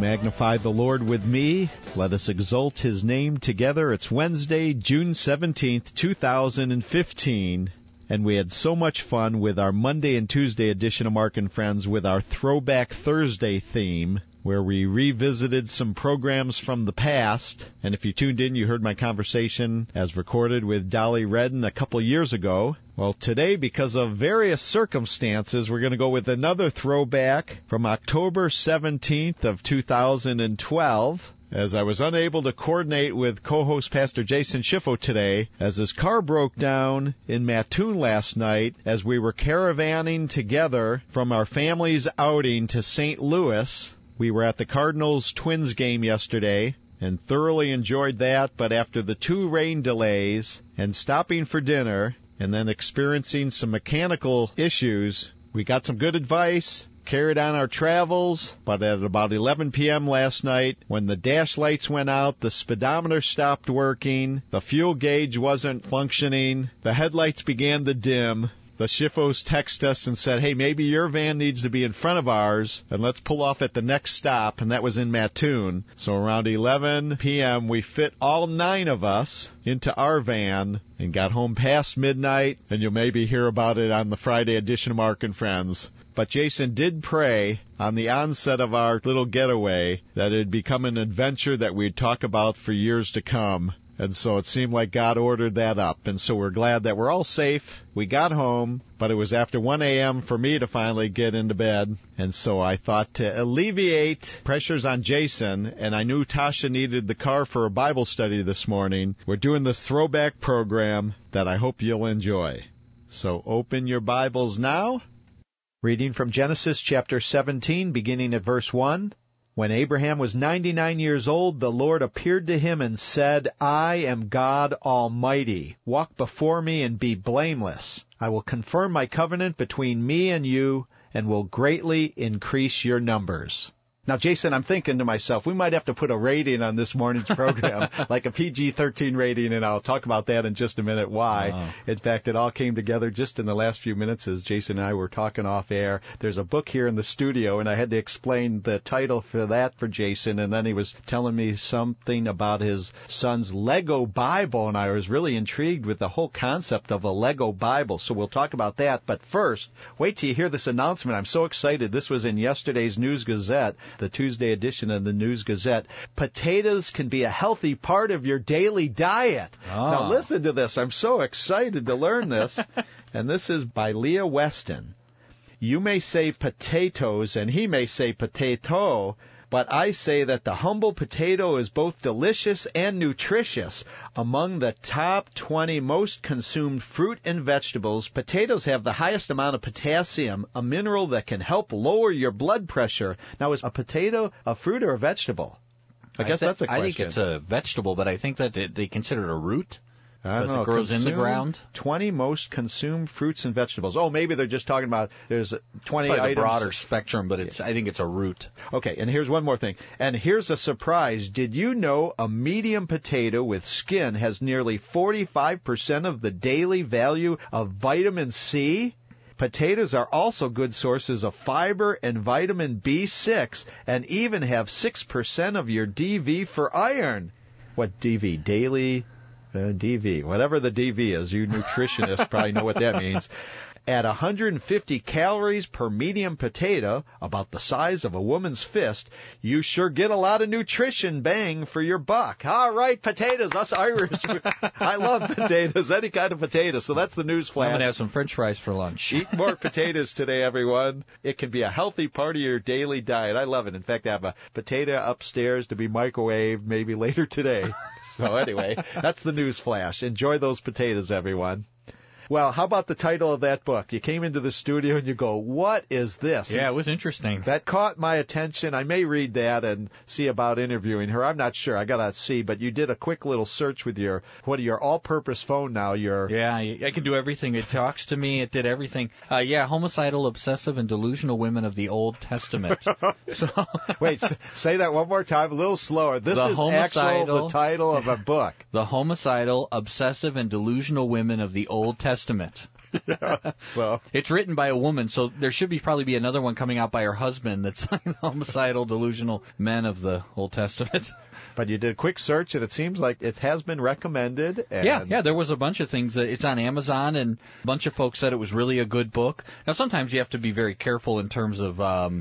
magnify the Lord with me. Let us exalt His name together. It's Wednesday, June 17th, 2015. And we had so much fun with our Monday and Tuesday edition of Mark and Friends with our Throwback Thursday theme, where we revisited some programs from the past. And if you tuned in, you heard my conversation as recorded with Dolly Redden a couple years ago. Well, today, because of various circumstances, we're going to go with another throwback from October 17th of 2012. As I was unable to coordinate with co-host Pastor Jason Schiffo today, as his car broke down in Mattoon last night as we were caravanning together from our family's outing to St. Louis. We were at the Cardinals-Twins game yesterday and thoroughly enjoyed that, but after the 2 rain delays and stopping for dinner and then experiencing some mechanical issues, we got some good advice, carried on our travels, but at about 11 p.m. last night, when the dash lights went out, the speedometer stopped working, the fuel gauge wasn't functioning, the headlights began to dim, the Schiffos texted us and said, hey, maybe your van needs to be in front of ours, and let's pull off at the next stop, and that was in Mattoon. So around 11 p.m., we fit all 9 of us into our van and got home past midnight, and you'll maybe hear about it on the Friday edition of Mark and Friends. But Jason did pray on the onset of our little getaway that it would become an adventure that we'd talk about for years to come. And so it seemed like God ordered that up. And so we're glad that we're all safe. We got home, but it was after 1 a.m. for me to finally get into bed. And so I thought to alleviate pressures on Jason, and I knew Tasha needed the car for a Bible study this morning, we're doing this throwback program that I hope you'll enjoy. So open your Bibles now. Reading from Genesis chapter 17, beginning at verse 1. When Abraham was 99 years old, the Lord appeared to him and said, I am God Almighty. Walk before me and be blameless. I will confirm my covenant between me and you and will greatly increase your numbers. Now, Jason, I'm thinking to myself, we might have to put a rating on this morning's program, like a PG-13 rating, and I'll talk about that in just a minute why. Wow. In fact, it all came together just in the last few minutes as Jason and I were talking off air. There's a book here in the studio, and I had to explain the title for that for Jason, and then he was telling me something about his son's Lego Bible, and I was really intrigued with the whole concept of a Lego Bible, so we'll talk about that. But first, wait till you hear this announcement. I'm so excited. This was in yesterday's News Gazette, the Tuesday edition of the News Gazette. Potatoes can be a healthy part of your daily diet. Oh. Now listen to this. I'm so excited to learn this. And this is by Leah Weston. You may say potatoes and he may say potato, but I say that the humble potato is both delicious and nutritious. Among the top 20 most consumed fruit and vegetables, potatoes have the highest amount of potassium, a mineral that can help lower your blood pressure. Now, is a potato a fruit or a vegetable? I guess that's a question. I think it's a vegetable, but I think that they consider it a root. Because it grows in the ground? 20 most consumed fruits and vegetables. Oh, maybe they're just talking about there's 20 items. A broader spectrum, but I think it's a root. Okay, and here's one more thing. And here's a surprise. Did you know a medium potato with skin has nearly 45% of the daily value of vitamin C? Potatoes are also good sources of fiber and vitamin B6 and even have 6% of your DV for iron. What DV? Daily... DV, whatever the DV is, you nutritionists probably know what that means. At 150 calories per medium potato, about the size of a woman's fist, you sure get a lot of nutrition bang for your buck. All right, potatoes, us Irish. I love potatoes, any kind of potato. So that's the news flash. I'm going to have some French fries for lunch. Eat more potatoes today, everyone. It can be a healthy part of your daily diet. I love it. In fact, I have a potato upstairs to be microwaved maybe later today. So anyway, that's the news flash. Enjoy those potatoes, everyone. Well, how about the title of that book? You came into the studio and you go, what is this? Yeah, it was interesting. That caught my attention. I may read that and see about interviewing her. I'm not sure. I got to see. But you did a quick little search with your all-purpose phone now. Yeah, I can do everything. It talks to me. It did everything. Homicidal, obsessive, and delusional women of the Old Testament. Wait, say that one more time, a little slower. This is actually the title of a book. The Homicidal, Obsessive, and Delusional Women of the Old Testament. So it's written by a woman, so there should probably be another one coming out by her husband that's like the homicidal, delusional men of the Old Testament. But you did a quick search, and it seems like it has been recommended. And Yeah, there was a bunch of things. It's on Amazon, and a bunch of folks said it was really a good book. Now, sometimes you have to be very careful in terms of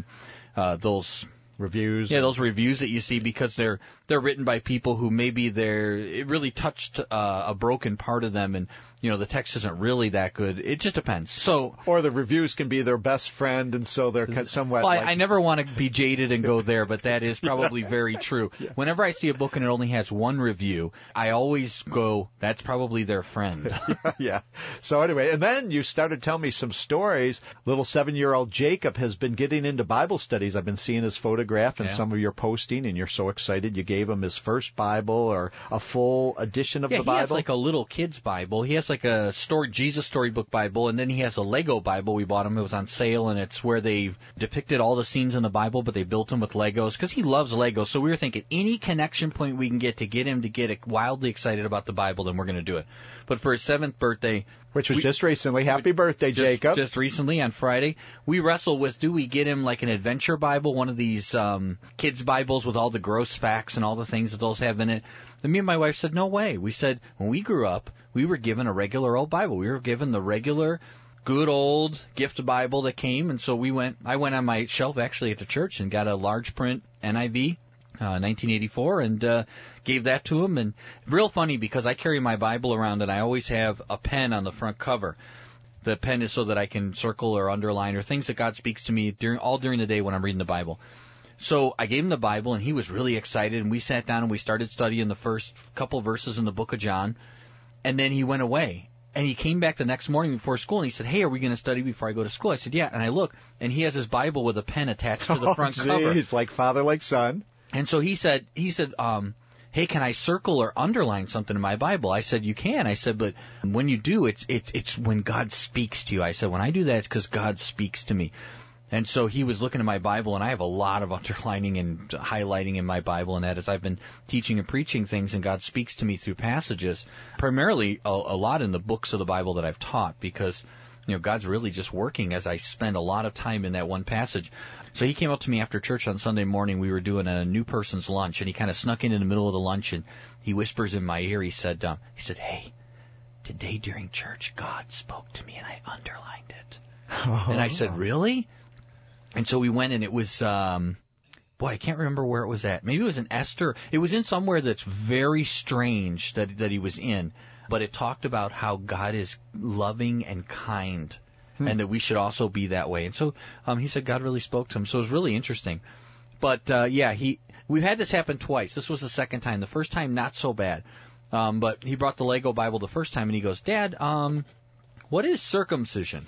those reviews. Yeah, those reviews that you see, because they're written by people who maybe it really touched a broken part of them, and the text isn't really that good. It just depends. So, or the reviews can be their best friend, and so they're somewhat. Well, I never want to be jaded and go there, but that is probably very true. Yeah. Whenever I see a book and it only has one review, I always go, "That's probably their friend." Yeah. So anyway, and then you started telling me some stories. Little 7-year-old Jacob has been getting into Bible studies. I've been seeing his photograph and some of your posting, and you're so excited. You gave him his first Bible, or a full edition of the Bible. Yeah, he has like a little kid's Bible. He has like a Jesus Storybook Bible, and then he has a Lego Bible we bought him. It was on sale, and it's where they've depicted all the scenes in the Bible, but they built them with Legos, because he loves Legos. So we were thinking any connection point we can get him to get wildly excited about the Bible, then we're going to do it. But for his 7th birthday, which was just recently, happy birthday, Jacob. Just recently on Friday, we wrestled with, do we get him like an adventure Bible, one of these kids' Bibles with all the gross facts and all the things that those have in it? And me and my wife said, no way. We said, when we grew up, we were given a regular old Bible. We were given the regular, good old gift Bible that came, and so I went on my shelf actually at the church and got a large print NIV, 1984, and gave that to him. And real funny, because I carry my Bible around and I always have a pen on the front cover. The pen is so that I can circle or underline or things that God speaks to me during the day when I'm reading the Bible. So I gave him the Bible, and he was really excited, and we sat down and we started studying the first couple verses in the book of John, and then he went away. And he came back the next morning before school, and he said, hey, are we going to study before I go to school? I said, yeah. And I look, and he has his Bible with a pen attached to the front cover. He's like father, like son. And so he said, hey, can I circle or underline something in my Bible? I said, you can. I said, but when you do, it's when God speaks to you. I said, when I do that, it's because God speaks to me. And so he was looking at my Bible, and I have a lot of underlining and highlighting in my Bible, and that is I've been teaching and preaching things, and God speaks to me through passages, primarily a lot in the books of the Bible that I've taught, because God's really just working as I spend a lot of time in that one passage. So he came up to me after church on Sunday morning. We were doing a new person's lunch, and he kind of snuck in the middle of the lunch, and he whispers in my ear, he said, hey, today during church, God spoke to me, and I underlined it. And I said, really? And so we went, and it was, I can't remember where it was at. Maybe it was in Esther. It was in somewhere that's very strange that he was in. But it talked about how God is loving and kind, and that we should also be that way. And so he said God really spoke to him. So it was really interesting. But, we've had this happen twice. This was the second time. The first time, not so bad. But he brought the Lego Bible the first time, and he goes, Dad, what is circumcision?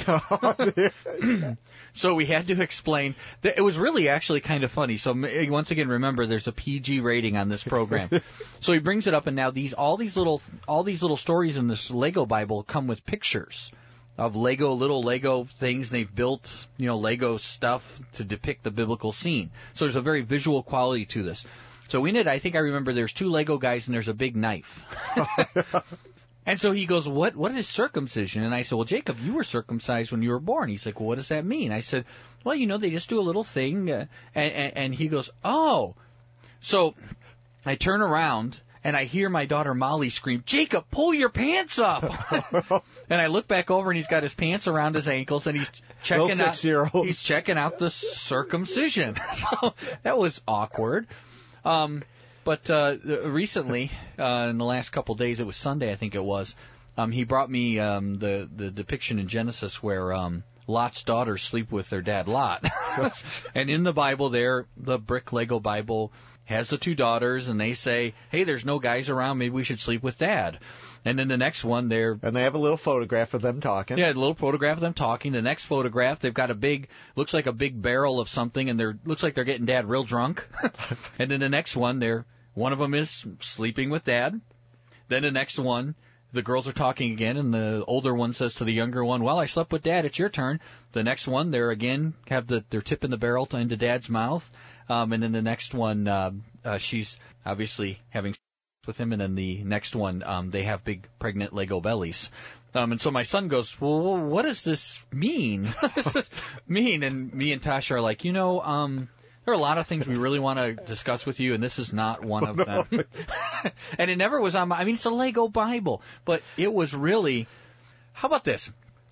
So we had to explain. It was really actually kind of funny. So once again, remember, there's a PG rating on this program. So he brings it up, and now all these little stories in this Lego Bible come with pictures of little Lego things. They've built, Lego stuff to depict the biblical scene. So there's a very visual quality to this. So in it, I think I remember there's 2 Lego guys, and there's a big knife. And so he goes, what is circumcision? And I said, well, Jacob, you were circumcised when you were born. He's like, well, what does that mean? I said, well, they just do a little thing. And he goes, oh. So I turn around, and I hear my daughter Molly scream, Jacob, pull your pants up. And I look back over, and he's got his pants around his ankles, and he's checking out the circumcision. So that was awkward. But recently, in the last couple of days, it was Sunday, I think it was, he brought me the depiction in Genesis where Lot's daughters sleep with their dad Lot. And in the Bible there, the brick Lego Bible has the 2 daughters, and they say, hey, there's no guys around, maybe we should sleep with Dad. And then the next one, and they have a little photograph of them talking. Yeah, a little photograph of them talking. The next photograph, they've got looks like a big barrel of something, and looks like they're getting Dad real drunk. And then the next one, one of them is sleeping with Dad. Then the next one, the girls are talking again, and the older one says to the younger one, well, I slept with Dad, it's your turn. The next one, they're tipping the barrel into Dad's mouth. And then the next one, she's obviously having with him, and then the next one, they have big pregnant Lego bellies. And so my son goes, well, what does this mean? What does this mean? And me and Tasha are like, there are a lot of things we really want to discuss with you, and this is not one of them. And it never was on it's a Lego Bible, but it was really, how about this?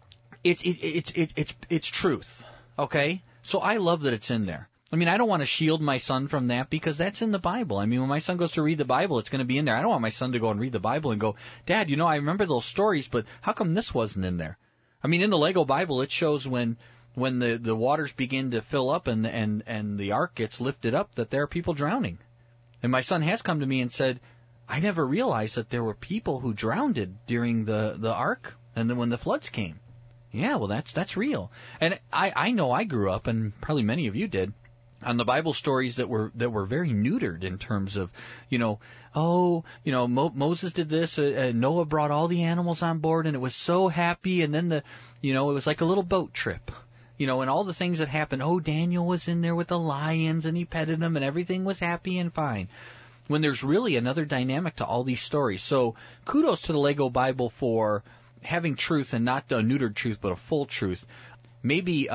It's truth, okay? So I love that it's in there. I don't want to shield my son from that because that's in the Bible. When my son goes to read the Bible, it's going to be in there. I don't want my son to go and read the Bible and go, Dad, I remember those stories, but how come this wasn't in there? In the Lego Bible, it shows when the waters begin to fill up and the ark gets lifted up that there are people drowning. And my son has come to me and said, I never realized that there were people who drowned during the ark and then when the floods came. Yeah, well, that's real. And I know I grew up, and probably many of you did, on the Bible stories that were very neutered in terms of, Moses did this, Noah brought all the animals on board, and it was so happy, and then it was like a little boat trip, and all the things that happened. Oh, Daniel was in there with the lions, and he petted them, and everything was happy and fine. When there's really another dynamic to all these stories. So kudos to the Lego Bible for having truth, and not a neutered truth, but a full truth. Maybe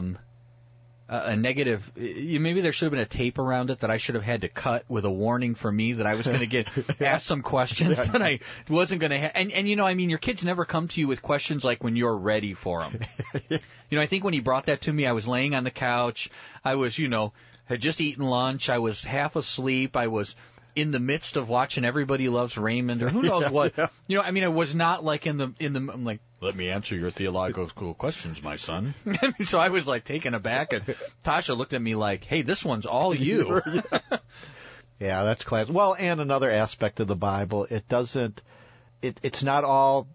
a negative, maybe there should have been a tape around it that I should have had to cut with a warning for me that I was going to get asked some questions that I wasn't going to have. And your kids never come to you with questions like when you're ready for them. I think when he brought that to me, I was laying on the couch. I was, had just eaten lunch. I was half asleep. I was in the midst of watching Everybody Loves Raymond or who knows what. It was not like I'm like, let me answer your theological questions, my son. So I was like taken aback, and Tasha looked at me like, hey, this one's all you. Yeah, that's class. Well, and another aspect of the Bible, it's not all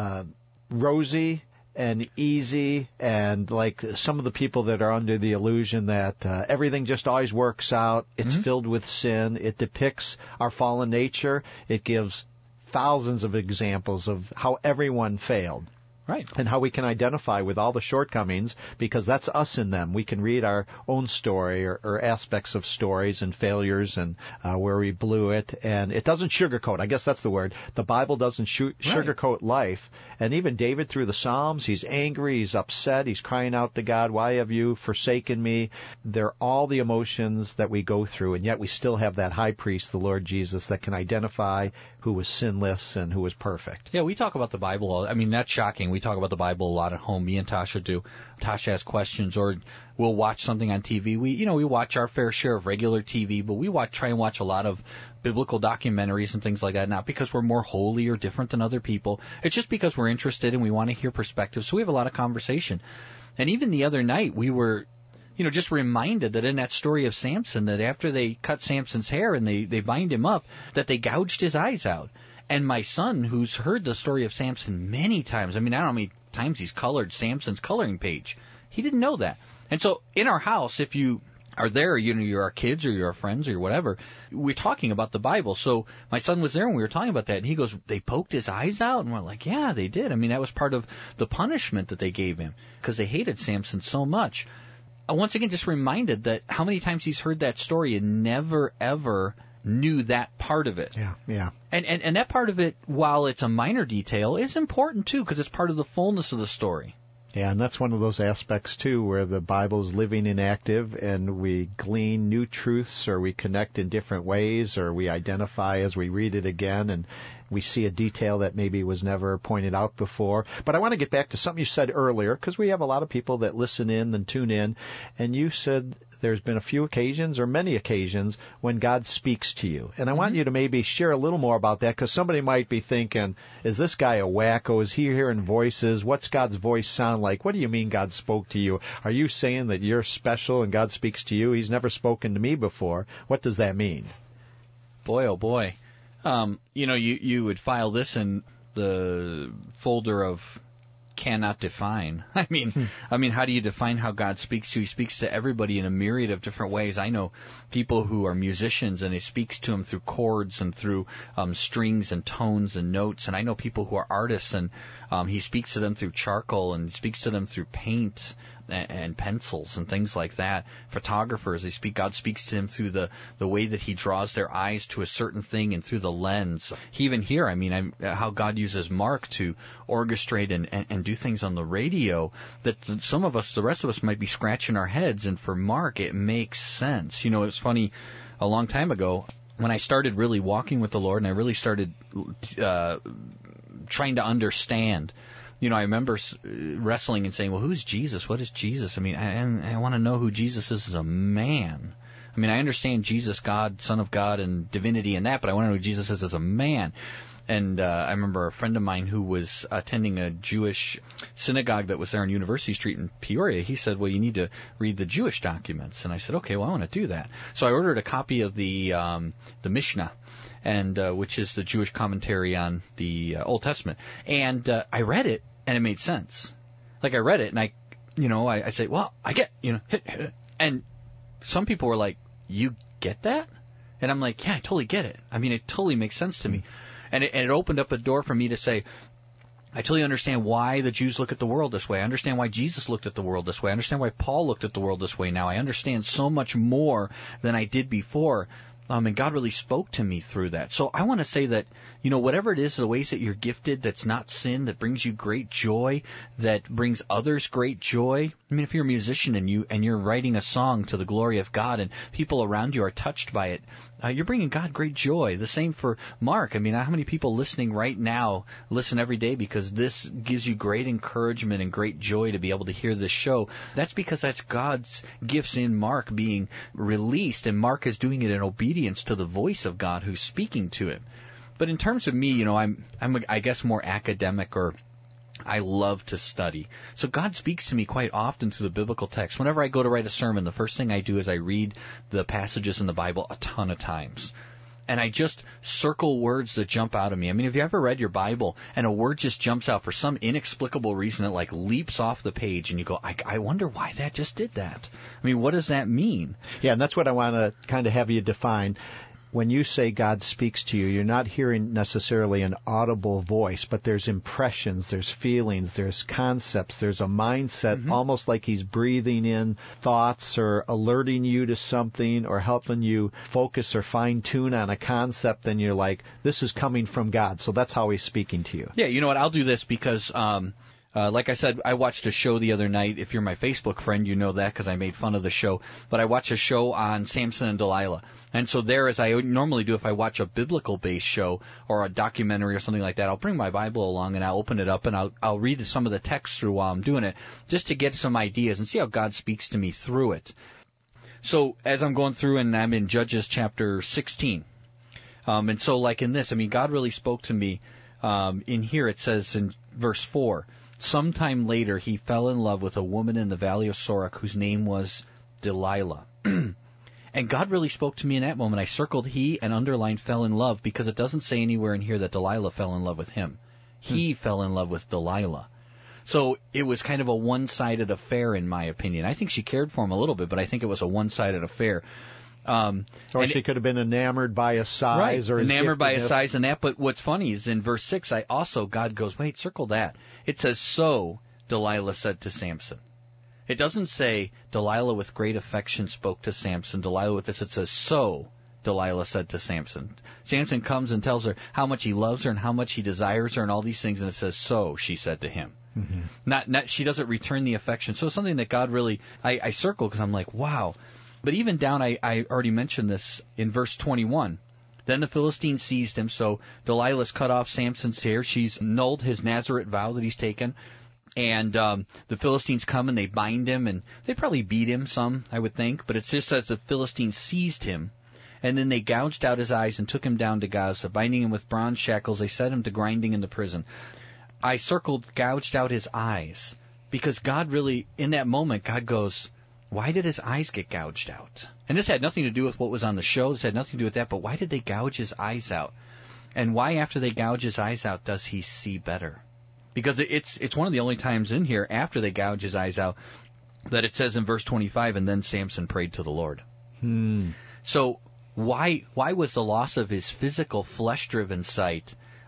rosy and easy, and like some of the people that are under the illusion that everything just always works out. It's filled with sin. It depicts our fallen nature. It gives thousands of examples of how everyone failed. Right. And how we can identify with all the shortcomings, because that's us in them. We can read our own story or aspects of stories and failures and where we blew it. And it doesn't sugarcoat. I guess that's the word. The Bible doesn't sugarcoat life. And even David through the Psalms, he's angry, he's upset, he's crying out to God, why have you forsaken me? They're all the emotions that we go through, and yet we still have that high priest, the Lord Jesus, that can identify who was sinless and who was perfect. Yeah, we talk about the Bible. That's shocking. We talk about the Bible a lot at home. Me and Tasha do. Tasha has questions, or we'll watch something on TV. We watch our fair share of regular TV, but we try and watch a lot of biblical documentaries and things like that, not because we're more holy or different than other people. It's just because we're interested and we want to hear perspectives. So we have a lot of conversation. And even the other night, we were just reminded that in that story of Samson, that after they cut Samson's hair and they bind him up, that they gouged his eyes out. And my son, who's heard the story of Samson many times, I don't know how many times he's colored Samson's coloring page, he didn't know that. And so in our house, if you are there, you're our kids or you're our friends or whatever, we're talking about the Bible. So my son was there and we were talking about that, and he goes, they poked his eyes out? And we're like, yeah, they did. That was part of the punishment that they gave him because they hated Samson so much. Once again, just reminded that how many times he's heard that story and never, ever knew that part of it. Yeah. And that part of it, while it's a minor detail, is important, too, because it's part of the fullness of the story. Yeah, and that's one of those aspects, too, where the Bible's living and active, and we glean new truths, or we connect in different ways, or we identify as we read it again, and we see a detail that maybe was never pointed out before. But I want to get back to something you said earlier, because we have a lot of people that listen in and tune in, and you said there's been a few occasions, or many occasions, when God speaks to you. And I want you to maybe share a little more about that, because somebody might be thinking, is this guy a wacko? Is he hearing voices? What's God's voice sound like? What do you mean God spoke to you? Are you saying that you're special and God speaks to you? He's never spoken to me before. What does that mean? Boy, oh boy. You would file this in the folder of cannot define. How do you define how God speaks to you? He speaks to everybody in a myriad of different ways. I know people who are musicians, and He speaks to them through chords and through strings and tones and notes. And I know people who are artists, and He speaks to them through charcoal, and He speaks to them through paint. and pencils and things like that. Photographers, God speaks to them through the way that he draws their eyes to a certain thing and through the lens. Even here, how God uses Mark to orchestrate and do things on the radio that some of us, the rest of us, might be scratching our heads, and for Mark it makes sense. It's funny, a long time ago, when I started really walking with the Lord and I really started trying to understand, I remember wrestling and saying, well, who's Jesus? What is Jesus? I want to know who Jesus is as a man. I understand Jesus, God, Son of God, and divinity and that, but I want to know who Jesus is as a man. And I remember a friend of mine who was attending a Jewish synagogue that was there on University Street in Peoria. He said, well, you need to read the Jewish documents. And I said, okay, well, I want to do that. So I ordered a copy of the Mishnah, and which is the Jewish commentary on the Old Testament. And I read it, and it made sense. Like, I read it, and I say, well, I get, and some people were like, you get that? And I'm like, yeah, I totally get it. It totally makes sense to me. And it opened up a door for me to say, I totally understand why the Jews look at the world this way. I understand why Jesus looked at the world this way. I understand why Paul looked at the world this way now. I understand so much more than I did before. And God really spoke to me through that. So I want to say that, whatever it is, the ways that you're gifted, that's not sin, that brings you great joy, that brings others great joy. If you're a musician and you're writing a song to the glory of God and people around you are touched by it, you're bringing God great joy. The same for Mark. How many people listening right now listen every day because this gives you great encouragement and great joy to be able to hear this show? That's because that's God's gifts in Mark being released, and Mark is doing it in obedience to the voice of God who's speaking to him. But in terms of me, I'm I guess more academic, or I love to study. So God speaks to me quite often through the biblical text. Whenever I go to write a sermon, the first thing I do is I read the passages in the Bible a ton of times. And I just circle words that jump out of me. Have you ever read your Bible and a word just jumps out for some inexplicable reason? It leaps off the page and you go, I wonder why that just did that. What does that mean? Yeah, and that's what I want to kind of have you define. When you say God speaks to you, you're not hearing necessarily an audible voice, but there's impressions, there's feelings, there's concepts, there's a mindset, almost like he's breathing in thoughts or alerting you to something or helping you focus or fine-tune on a concept, and you're like, this is coming from God. So that's how he's speaking to you. Yeah, you know what? I'll do this because like I said, I watched a show the other night. If you're my Facebook friend, you know that because I made fun of the show. But I watched a show on Samson and Delilah. And so there, as I normally do if I watch a biblical-based show or a documentary or something like that, I'll bring my Bible along and I'll open it up and I'll read some of the text through while I'm doing it just to get some ideas and see how God speaks to me through it. So as I'm going through, and I'm in Judges chapter 16. And so like in this, God really spoke to me. In here it says in verse 4, sometime later, he fell in love with a woman in the valley of Sorek whose name was Delilah. And God really spoke to me in that moment. I circled he and underlined fell in love because it doesn't say anywhere in here that Delilah fell in love with him. He fell in love with Delilah. So it was kind of a one-sided affair, in my opinion. I think she cared for him a little bit, but I think it was a one-sided affair. Or she could have been enamored by his size, right, or his enamored by his giftedness. size and that. But what's funny is in verse 6, God goes, wait, circle that. It says, so Delilah said to Samson. It doesn't say Delilah with great affection spoke to Samson. Delilah with this, it says, so Delilah said to Samson. Samson comes and tells her how much he loves her and how much he desires her and all these things, and it says, so she said to him. Not she doesn't return the affection. So it's something that God really, I circle because I'm like, wow. But even down, I already mentioned this in verse 21. Then the Philistines seized him, so Delilah's cut off Samson's hair. She's annulled his Nazarite vow that he's taken. And the Philistines come and they bind him, and they probably beat him some, I would think. But it just says the Philistines seized him, and then they gouged out his eyes and took him down to Gaza. Binding him with bronze shackles, they set him to grinding in the prison. I circled gouged out his eyes, because God really, in that moment, God goes, why did his eyes get gouged out? And this had nothing to do with what was on the show. This had nothing to do with that. But why did they gouge his eyes out? And why, after they gouge his eyes out, does he see better? Because it's one of the only times in here, after they gouge his eyes out, that it says in verse 25, and then Samson prayed to the Lord. So why was the loss of his physical, flesh-driven sight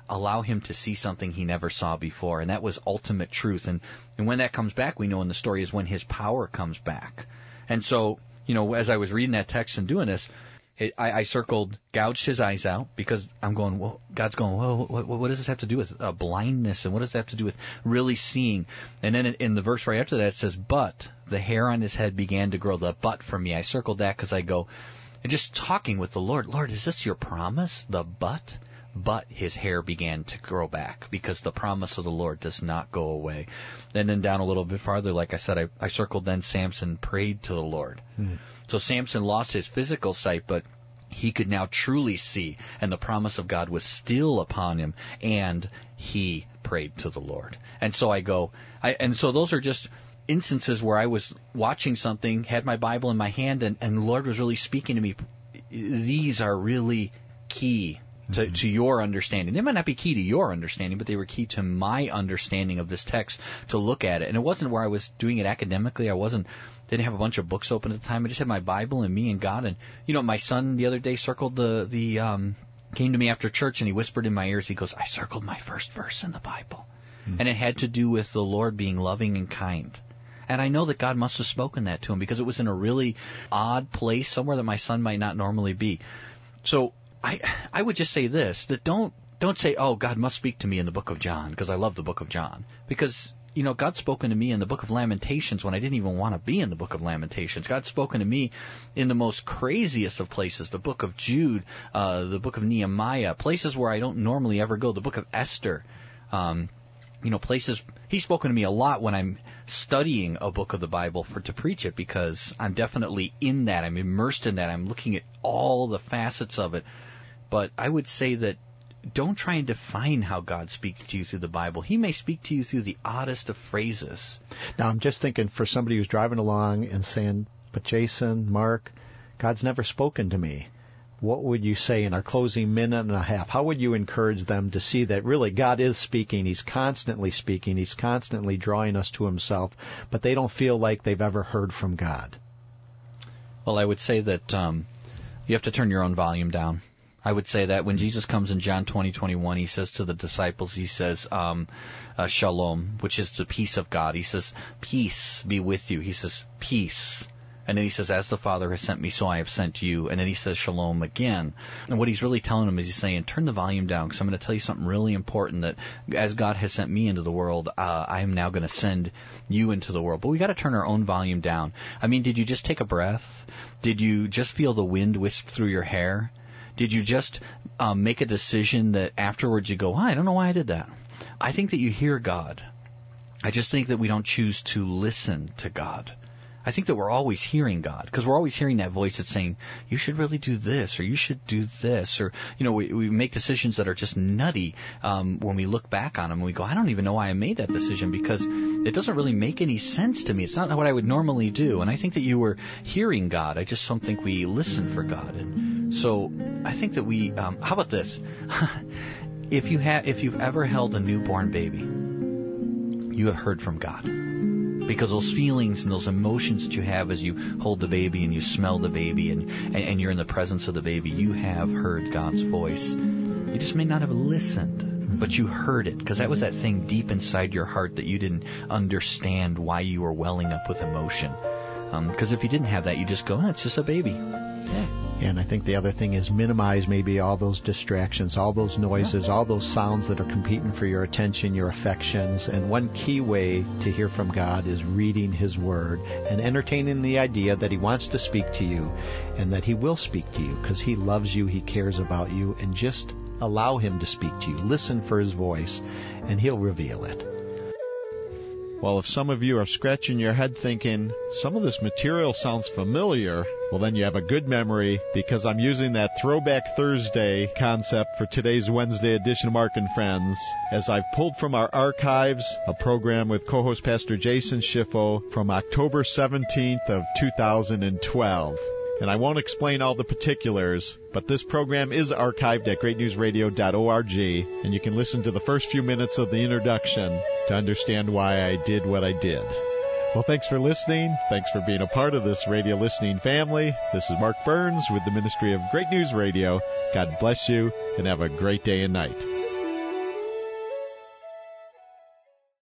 allow him to see something he never saw before. And that was ultimate truth. And when that comes back, we know in the story, is when his power comes back. And so, as I was reading that text and doing this, I circled, gouged his eyes out, because I'm going, well, God's going, well, what does this have to do with blindness, and what does that have to do with really seeing? And then in the verse right after that, it says, but the hair on his head began to grow. The but for me, I circled that because I go, and just talking with the Lord, is this your promise, the but? But his hair began to grow back, because the promise of the Lord does not go away. And then down a little bit farther, like I said, I circled, then Samson prayed to the Lord. So Samson lost his physical sight, but he could now truly see, and the promise of God was still upon him, and he prayed to the Lord. And so so those are just instances where I was watching something, had my Bible in my hand, and the Lord was really speaking to me. These are really key to your understanding. They might not be key to your understanding, but they were key to my understanding of this text, to look at it. And it wasn't where I was doing it academically. Didn't have a bunch of books open at the time. I just had my Bible and me and God. And my son the other day circled came to me after church, and he whispered in my ears. He goes, I circled my first verse in the Bible, and it had to do with the Lord being loving and kind. And I know that God must have spoken that to him, because it was in a really odd place, somewhere that my son might not normally be. So I would just say this, that don't say, oh, God must speak to me in the book of John, because I love the book of John. Because, God's spoken to me in the book of Lamentations when I didn't even want to be in the book of Lamentations. God's spoken to me in the most craziest of places, the book of Jude, the book of Nehemiah, places where I don't normally ever go, the book of Esther. Places. He's spoken to me a lot when I'm studying a book of the Bible to preach it, because I'm definitely in that. I'm immersed in that. I'm looking at all the facets of it. But I would say that don't try and define how God speaks to you through the Bible. He may speak to you through the oddest of phrases. Now, I'm just thinking, for somebody who's driving along and saying, but Jason, Mark, God's never spoken to me. What would you say in our closing minute and a half? How would you encourage them to see that really God is speaking? He's constantly speaking. He's constantly drawing us to himself, but they don't feel like they've ever heard from God. Well, I would say that you have to turn your own volume down. I would say that when Jesus comes in John 20:21, he says to the disciples, he says, shalom, which is the peace of God. He says, peace be with you. He says, peace. And then he says, as the Father has sent me, so I have sent you. And then he says, shalom again. And what he's really telling them is, he's saying, turn the volume down, because I'm going to tell you something really important, that as God has sent me into the world, I am now going to send you into the world. But we got to turn our own volume down. I mean, did you just take a breath? Did you just feel the wind wisp through your hair? Did you just make a decision that afterwards you go, I don't know why I did that? I think that you hear God. I just think that we don't choose to listen to God. I think that we're always hearing God, because we're always hearing that voice that's saying, you should really do this, or you should do this, or, we make decisions that are just nutty when we look back on them, and we go, I don't even know why I made that decision, because it doesn't really make any sense to me. It's not what I would normally do, and I think that you were hearing God. I just don't think we listen for God. And so I think that we, how about this? If you've ever held a newborn baby, you have heard from God. Because those feelings and those emotions that you have as you hold the baby and you smell the baby and you're in the presence of the baby, you have heard God's voice. You just may not have listened, but you heard it, because that was that thing deep inside your heart that you didn't understand why you were welling up with emotion. Because if you didn't have that, you just go, it's just a baby. Yeah. And I think the other thing is minimize maybe all those distractions, all those noises, all those sounds that are competing for your attention, your affections. And one key way to hear from God is reading His Word and entertaining the idea that He wants to speak to you and that He will speak to you because He loves you, He cares about you, and just allow Him to speak to you. Listen for His voice, and He'll reveal it. Well, if some of you are scratching your head thinking, some of this material sounds familiar, well, then you have a good memory, because I'm using that Throwback Thursday concept for today's Wednesday edition of Mark and Friends, as I've pulled from our archives a program with co-host Pastor Jason Schiffo from October 17th of 2012. And I won't explain all the particulars, but this program is archived at greatnewsradio.org, and you can listen to the first few minutes of the introduction to understand why I did what I did. Well, thanks for listening. Thanks for being a part of this radio listening family. This is Mark Burns with the Ministry of Great News Radio. God bless you, and have a great day and night.